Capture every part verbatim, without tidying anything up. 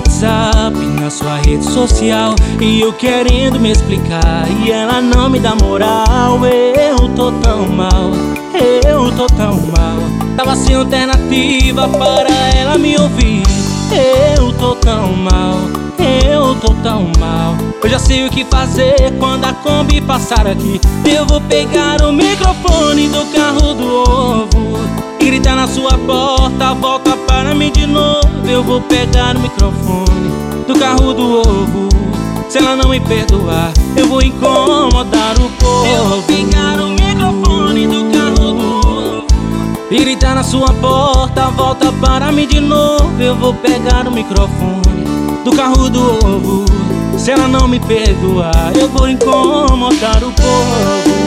WhatsApp, na sua rede social, e eu querendo me explicar, e ela não me dá moral. Eu tô tão mal, eu tô tão mal. Tava sem alternativa para ela me ouvir. Eu tô tão mal, eu tô tão mal. Eu já sei o que fazer quando a Kombi passar aqui. Eu vou pegar o microfone do carro do ovo e gritar na sua porta: volta para mim de novo. Eu vou pegar o microfone do carro do ovo. Se ela não me perdoar, eu vou incomodar o povo. Eu vou pegar o microfone do carro do ovo e gritar na sua porta: volta para mim de novo. Eu vou pegar o microfone do carro do ovo. Se ela não me perdoar, eu vou incomodar o povo.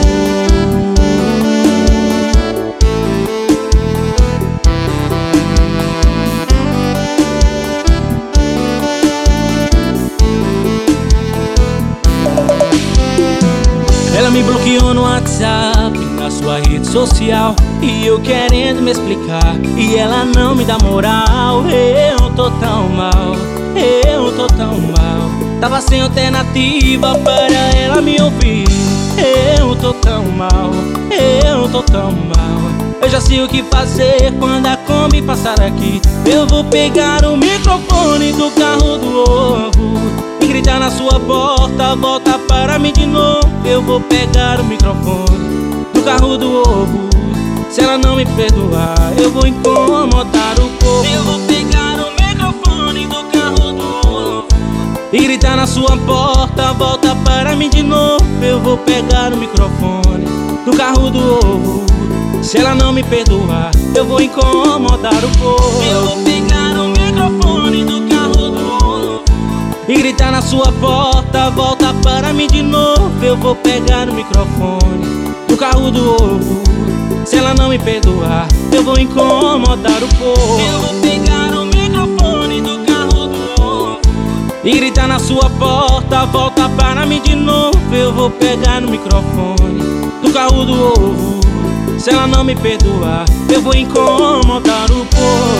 Ela me bloqueou no WhatsApp, na sua rede social, e eu querendo me explicar, e ela não me dá moral. Eu tô tão mal, eu tô tão mal. Tava sem alternativa para ela me ouvir. Eu tô tão mal, eu tô tão mal. Eu já sei o que fazer quando a Kombi passar aqui. Eu vou pegar o microfone do carro do ovo e gritar na sua porta: volta para mim de novo. Eu vou pegar o microfone do carro do ovo. Se ela não me perdoar, eu vou incomodar o povo. Eu vou pegar o microfone do carro do ovo e gritar na sua porta: volta para mim de novo. Eu vou pegar o microfone do carro do ovo. Se ela não me perdoar, eu vou incomodar o povo. Eu vou pegar o microfone do carro do ovo e gritar na sua porta: volta para mim de novo. Eu vou pegar o microfone do carro do ovo. Se ela não me perdoar, eu vou incomodar o povo. Eu vou pegar o microfone do carro do ovo e gritar na sua porta: volta para mim de novo. Eu vou pegar o microfone do carro do ovo. Se ela não me perdoar, eu vou incomodar o povo.